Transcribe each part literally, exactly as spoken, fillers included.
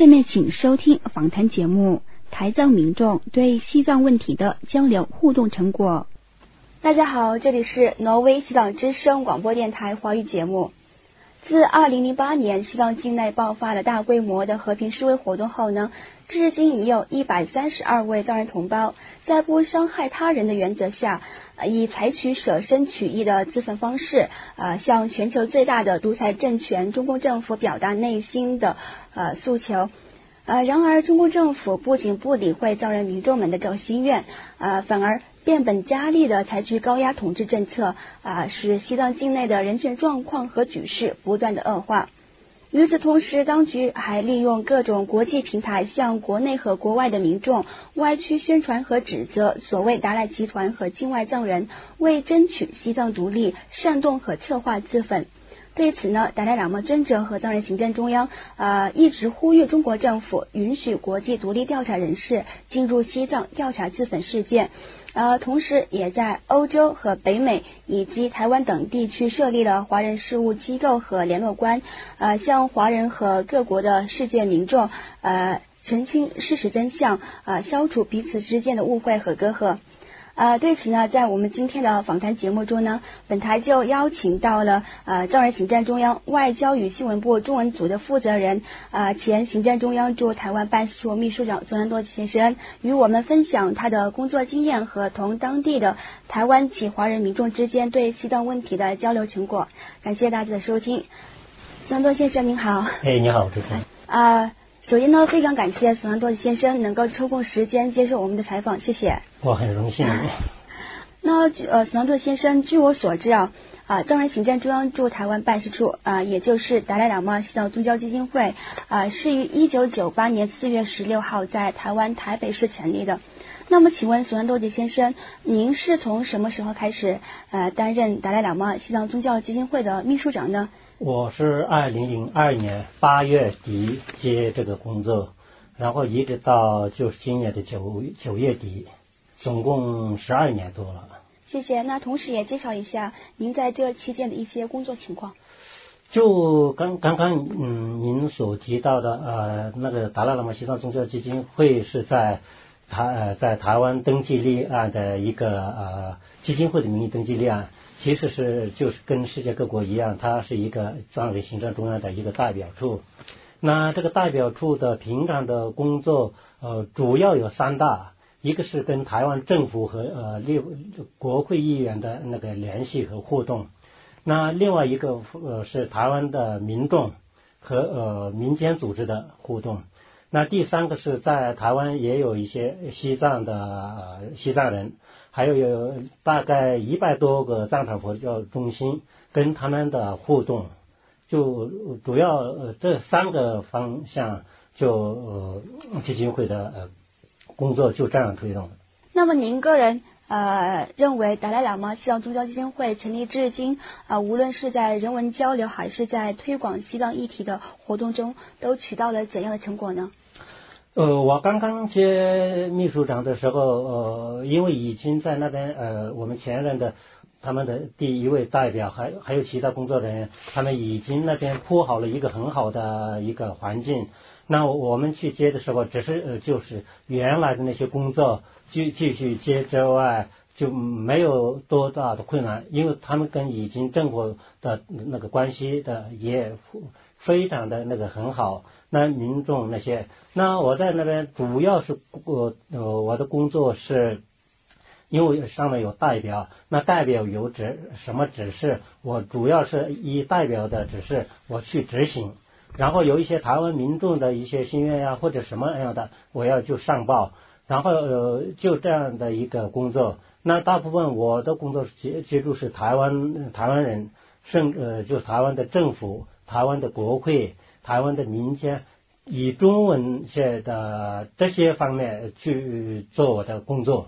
下面请收听访谈节目《台藏民众对西藏问题的交流互动成果》。大家好，这里是挪威西藏之声广播电台华语节目。自二零零八年西藏境内爆发了大规模的和平示威活动后呢，至今已有一百三十二位藏人同胞在不伤害他人的原则下，以采取舍身取义的自焚方式，呃，向全球最大的独裁政权中共政府表达内心的呃诉求。呃，然而中共政府不仅不理会藏人民众们的这心愿，呃，反而变本加厉地采取高压统治政策，啊、呃，使西藏境内的人权状况和局势不断的恶化。与此同时，当局还利用各种国际平台向国内和国外的民众歪曲宣传和指责所谓达赖集团和境外藏人为争取西藏独立煽动和策划自焚。对此呢，达赖喇嘛尊者和藏人行政中央呃一直呼吁中国政府允许国际独立调查人士进入西藏调查自焚事件，呃，同时也在欧洲和北美以及台湾等地区设立了华人事务机构和联络官，呃，向华人和各国的世界民众呃澄清事实真相，呃，消除彼此之间的误会和隔阂。呃，对此呢，在我们今天的访谈节目中呢，本台就邀请到了呃藏人行政中央外交与新闻部中文组的负责人，呃前行政中央驻台湾办事处秘书长宋南多先生，与我们分享他的工作经验和同当地的台湾及华人民众之间对西藏问题的交流成果。感谢大家的收听。宋南多先生您好。 哎，你好，主持人。 啊。首先呢，非常感谢索南多先生能够抽空时间接受我们的采访，谢谢。 我很荣幸。 那呃，索南多先生，据我所知啊，啊，藏人行政中央驻台湾办事处啊，也就是达赖喇嘛西藏宗教基金会啊，是于一九九八年四月十六号在台湾台北市成立的。那么，请问索南多先生，您是从什么时候开始呃担任达赖喇嘛西藏宗教基金会的秘书长呢？ 我是二零零二年八月底接这个工作，然后一直到就是今年的九九月底，总共十二年多了。 谢谢。那同时也介绍一下您在这期间的一些工作情况。 就刚刚刚嗯，您所提到的呃，那个达赖喇嘛西藏宗教基金会是在台呃在台湾登记立案的一个呃基金会的名义登记立案。其实是就是跟世界各国一样，它是一个藏人行政中央的一个代表处。那这个代表处的平常的工作，呃，主要有三大，一个是跟台湾政府和呃立国会议员的那个联系和互动。那另外一个呃是台湾的民众和呃民间组织的互动。那第三个是在台湾也有一些西藏的呃西藏人。还有有大概一百多个藏传佛教中心跟他们的互动，就主要呃这三个方向就呃基金会的呃工作就这样推动。 那么您个人呃认为达赖喇嘛西藏宗教基金会成立至今啊、呃，无论是在人文交流还是在推广西藏议题的活动中，都取到了怎样的成果呢？ 呃，我刚刚接秘书长的时候，呃，因为已经在那边，呃，我们前任的他们的第一位代表，还还有其他工作人员，他们已经那边铺好了一个很好的一个环境。那我们去接的时候，只是呃，就是原来的那些工作继继续接之外，就没有多大的困难，因为他们跟已经政府的那个关系的也非常的那个很好。那民众那些，那我在那边主要是我呃我的工作是，因为上面有代表，那代表有指什么指示，我主要是依代表的指示我去执行，然后有一些台湾民众的一些心愿呀或者什么样的，我要就上报，然后呃就这样的一个工作。那大部分我的工作接接触是台湾台湾人，甚呃就台湾的政府、台湾的国会、台湾的民间，以中文写的这些方面去做我的工作。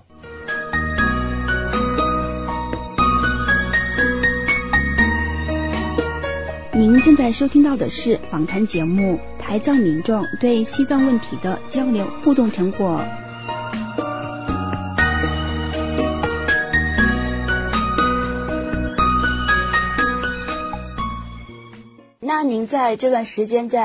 您正在收听到的是访谈节目《台藏民众对西藏问题的交流互动成果》。那您在这段时间在啊、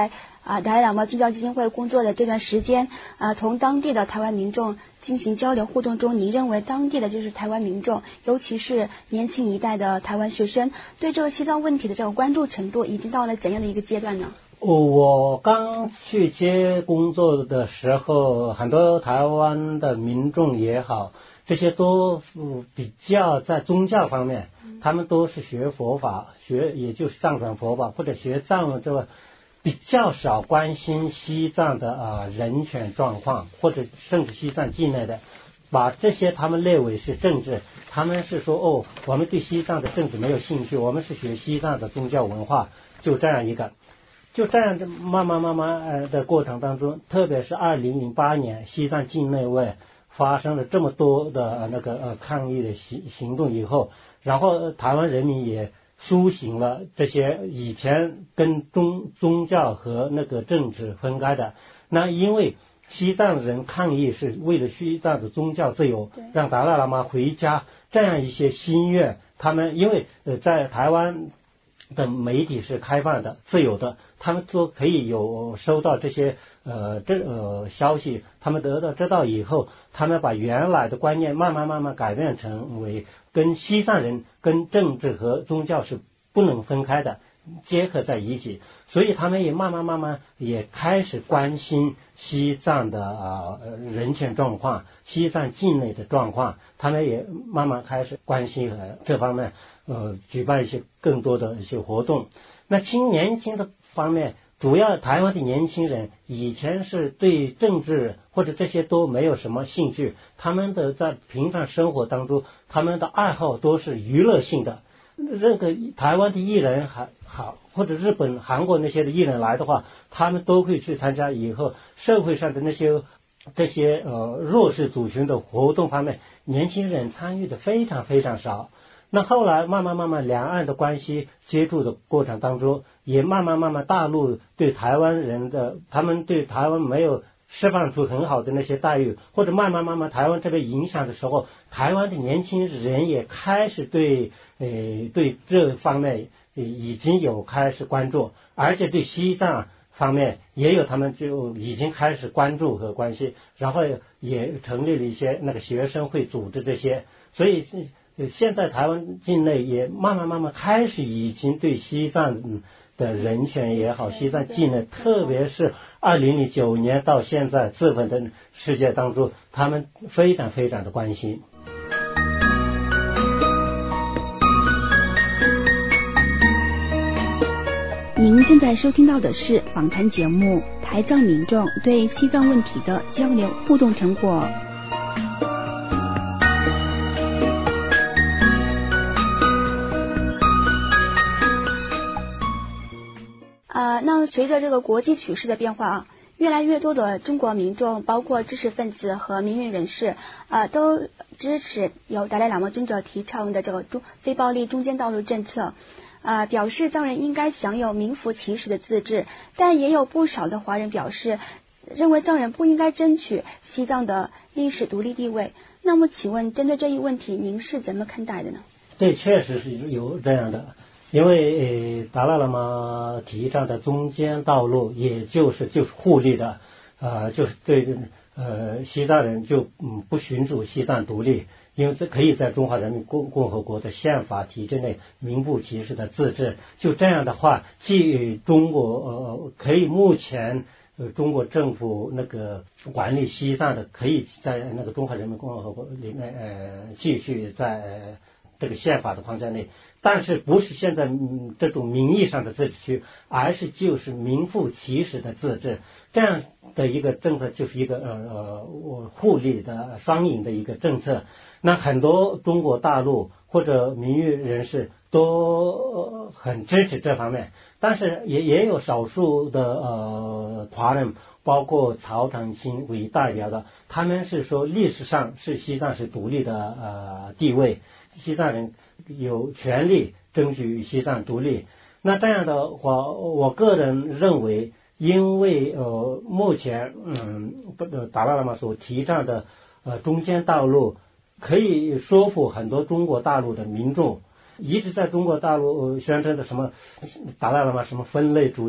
啊达赖喇嘛宗教基金会工作的这段时间，啊从当地的台湾民众进行交流互动中，您认为当地的就是台湾民众，尤其是年轻一代的台湾学生，对这个西藏问题的这个关注程度已经到了怎样的一个阶段呢？ 我刚去接工作的时候，很多台湾的民众也好，这些都比较在宗教方面，他们都是学佛法，学也就是藏传佛法或者学藏这个，比较少关心西藏的啊人权状况，或者甚至西藏境内的，把这些他们列为是政治。他们是说哦，我们对西藏的政治没有兴趣，我们是学西藏的宗教文化，就这样一个。就这样的慢慢慢慢呃的过程当中，特别是二零零八年西藏境内外发生了这么多的、呃、那个呃抗议的行行动以后，然后台湾人民也苏醒了这些以前跟宗宗教和那个政治分开的。那因为西藏人抗议是为了西藏的宗教自由，让达赖喇嘛回家，这样一些心愿，他们因为呃在台湾的媒体是开放的、自由的，他们都可以有收到这些呃这呃消息，他们得到知道以后，他们把原来的观念慢慢慢慢改变成为跟西藏人跟政治和宗教是不能分开的，结合在一起，所以他们也慢慢慢慢也开始关心西藏的啊、呃、人权状况，西藏境内的状况，他们也慢慢开始关心呃这方面，呃举办一些更多的一些活动。那青年轻的方面，主要台湾的年轻人以前是对政治或者这些都没有什么兴趣，他们的在平常生活当中，他们的爱好都是娱乐性的。任何台湾的艺人还好，或者日本、韩国那些的艺人来的话，他们都会去参加。以后社会上的那些这些呃弱势族群的活动方面，年轻人参与的非常非常少。那后来慢慢慢慢两岸的关系接触的过程当中，也慢慢慢慢大陆对台湾人的，他们对台湾没有释放出很好的那些待遇，或者慢慢慢慢台湾这边影响的时候，台湾的年轻人也开始对呃对这方面已经有开始关注，而且对西藏方面也有他们就已经开始关注和关心，然后也成立了一些那个学生会组织这些，所以现在台湾境内也慢慢慢慢开始已经对西藏的人权也好，西藏境内，特别是二零零九年到现在自本的世界当中，他们非常非常的关心。 您正在收听到的是访谈节目《台藏民众对西藏问题的交流互动成果》。呃，那随着这个国际趋势的变化啊，越来越多的中国民众，包括知识分子和民运人士，呃，都支持由达赖喇嘛尊者提倡的这个中非暴力中间道路政策，呃，表示藏人应该享有名副其实的自治。但也有不少的华人表示，认为藏人不应该争取西藏的历史独立地位。那么，请问针对这一问题，您是怎么看待的呢？ 对，确实是有这样的。因为呃达赖喇嘛提倡的中间道路，也就是就是互利的，呃，就是对呃西藏人就嗯不寻求西藏独立，因为这可以在中华人民共共和国的宪法体制内名副其实的自治。就这样的话，既中国呃可以目前呃中国政府那个管理西藏的，可以在那个中华人民共和国里面呃继续在、呃、这个宪法的框架内。但是不是现在、嗯、这种名义上的自治，而是就是名副其实的自治，这样的一个政策就是一个呃呃互利的双赢的一个政策。那很多中国大陆或者民运人士都很支持这方面，但是也也有少数的呃华人，包括曹长青为代表的，他们是说历史上是西藏是独立的呃地位，西藏人有权利争取西藏独立。那这样的话，我个人认为，因为呃目前嗯达赖喇嘛所提倡的呃中间道路，可以说服很多中国大陆的民众。一直在中国大陆宣称的什么达赖喇嘛什么分类主义，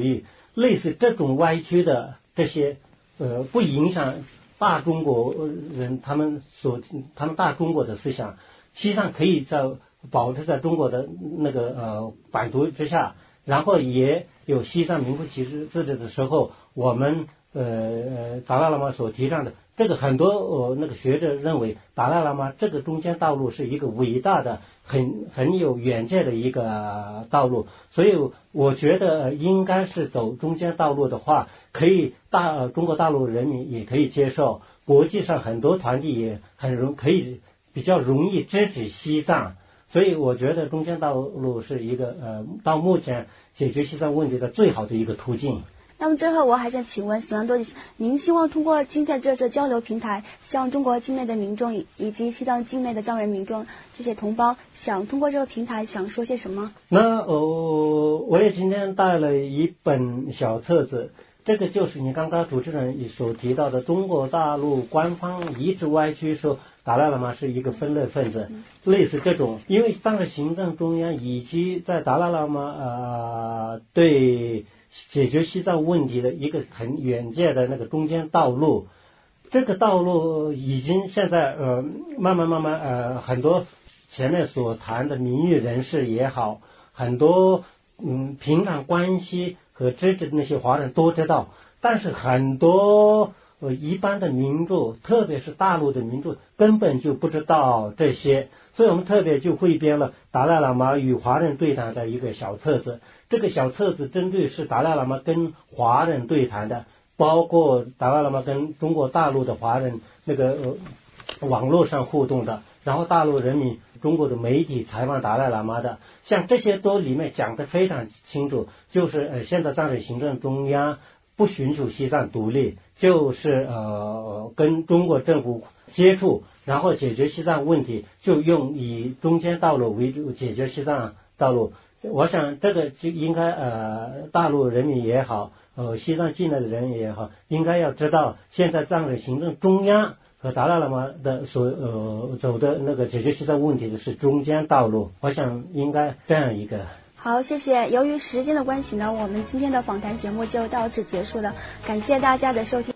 类似这种歪曲的这些呃不影响大中国人他们所他们大中国的思想，实际上可以在保持在中国的那个呃版图之下，然后也有西藏名副其实自治的时候，我们呃达赖喇嘛所提倡的这个很多呃那个学者认为达赖喇嘛这个中间道路是一个伟大的很很有远见的一个道路，所以我觉得应该是走中间道路的话，可以大、呃、中国大陆人民也可以接受，国际上很多团体也很容可以比较容易支持西藏，所以我觉得中间道路是一个呃到目前解决西藏问题的最好的一个途径。 那么最后我还想请问史兰多，您希望通过今天这次交流平台，向中国境内的民众以及西藏境内的藏人民众这些同胞，想通过这个平台想说些什么？ 那呃，我也今天带了一本小册子，这个就是你刚刚主持人所提到的中国大陆官方一直歪曲说达赖喇嘛是一个分裂分子，嗯、类似这种，因为当时行政中央以及在达赖喇嘛呃对解决西藏问题的一个很远见的那个中间道路，这个道路已经现在呃慢慢慢慢呃很多前面所谈的名誉人士也好，很多嗯平常关系和支持的那些华人都知道，但是很多呃一般的民众，特别是大陆的民众根本就不知道这些，所以我们特别就汇编了达赖喇嘛与华人对谈的一个小册子。这个小册子针对是达赖喇嘛跟华人对谈的，包括达赖喇嘛跟中国大陆的华人那个、呃、网络上互动的，然后大陆人民中国的媒体采访达赖喇嘛的，像这些都里面讲得非常清楚，就是呃现在藏人行政中央不寻求西藏独立，就是呃跟中国政府接触，然后解决西藏问题，就用以中间道路为主解决西藏道路。我想这个就应该呃大陆人民也好，呃西藏境内的人也好，应该要知道现在藏人行政中央和达赖喇嘛的所呃走的那个解决西藏问题的是中间道路，我想应该这样一个。 好，谢谢。由于时间的关系呢，我们今天的访谈节目就到此结束了，感谢大家的收听。